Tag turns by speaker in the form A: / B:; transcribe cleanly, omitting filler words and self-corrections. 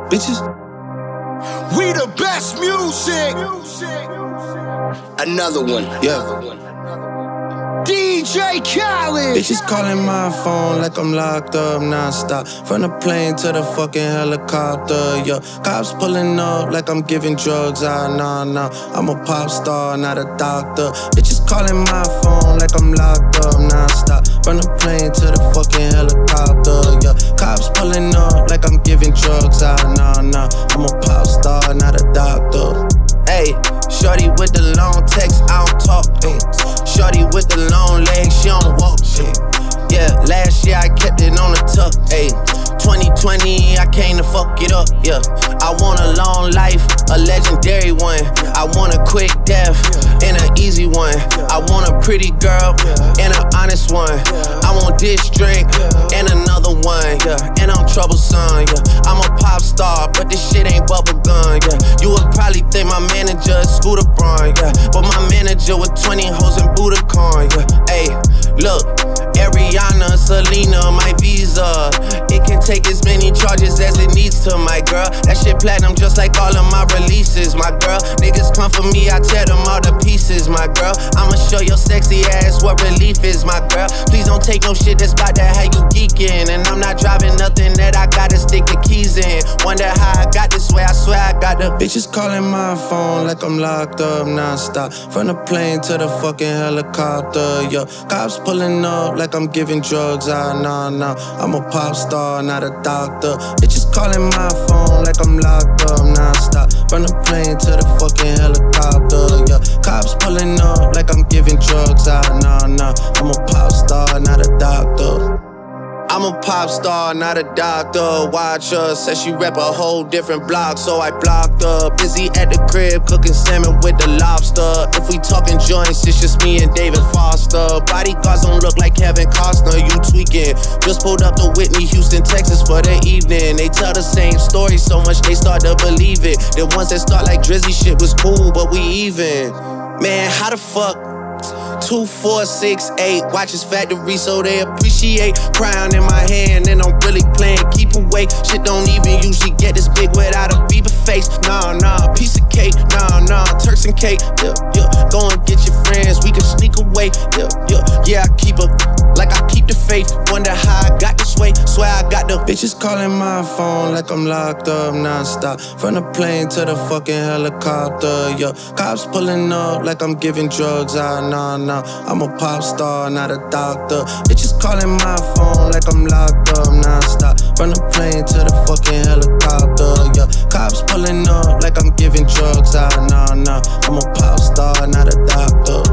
A: bitches.
B: We the best music. Another one.
A: Yeah.
B: DJ Khaled.
A: Bitches calling my phone like I'm locked up non-stop. From the plane to the fucking helicopter, yeah. Cops pulling up like I'm giving drugs, nah. I'm a pop star, not a doctor. Bitches calling my phone like I'm locked up non-stop. From the plane to the fucking helicopter, yeah. Cops pulling up like I'm giving drugs, nah. I'm a pop star, not a doctor. Ayy, shorty with the long text, I don't talk, ayy. Shorty with the long legs, she don't walk, ayy. Yeah, last year I kept it on the tuck, ayy. 2020, I came to fuck it up, yeah. I want a long life, a legendary one. I want a quick death and an easy one. I want a pretty girl and an honest one. I want this drink and another one, yeah. And I'm troublesome, yeah. I'm a pop star, but this shit ain't bubblegum, yeah. You would probably think my manager is Scooter Braun, yeah. But my manager with 20 hoes and Budokan, yeah. Ayy, look, Ariana, Selena, my visa. It can take as many charges as it needs to, my girl. That shit platinum just like all of my releases, my girl. Niggas come for me, I tear them all to pieces, my girl. I'ma show your sexy ass what relief is, my girl. Please don't take no shit that's about to have you geeking. And I'm not driving nothing that I gotta stick the keys in. Wonder how I got this way, I swear I got the bitches calling my phone like I'm locked up non-stop. From the plane to the fucking helicopter, yeah. Cops pulling up like I'm giving drugs, nah. I'm a pop star, not a doctor. Bitches calling my phone like I'm locked up non-stop. From the plane to the fucking helicopter, yeah. Cops pulling up like I'm giving drugs, nah. I'm a pop star, not a doctor. I'm a pop star, not a doctor. Watch her, said she rep a whole different block, so I blocked her. Busy at the crib, cooking salmon with the lobster. If we talking joints, it's just me and David Foster. Bodyguards don't look like Kevin Costner, you tweaking. Just pulled up to Whitney, Houston, Texas for the evening. They tell the same story so much they start to believe it. The ones that start like Drizzy shit was cool, but we even. Man, how the fuck? 2, 4, 6, 8 watches factory so they appreciate. Crown in my hand and I'm really playing keep away. Shit don't even usually get this big without a Bieber face. Nah, piece of cake. Nah, Turks and cake. Yeah. Go and get your friends, we can sneak away. Yeah, I keep up like I keep the faith. Wonder how I got this way. Swear I got the bitches calling my phone like I'm locked up non-stop. From the plane to the fucking helicopter, yeah. Cops pulling up like I'm giving drugs, nah. I'm a pop star, not a doctor. Bitches calling my phone like I'm locked up non-stop. From the plane to the fucking helicopter, yeah. Cops pulling up like I'm giving drugs, nah. I'm a pop star, not a doctor.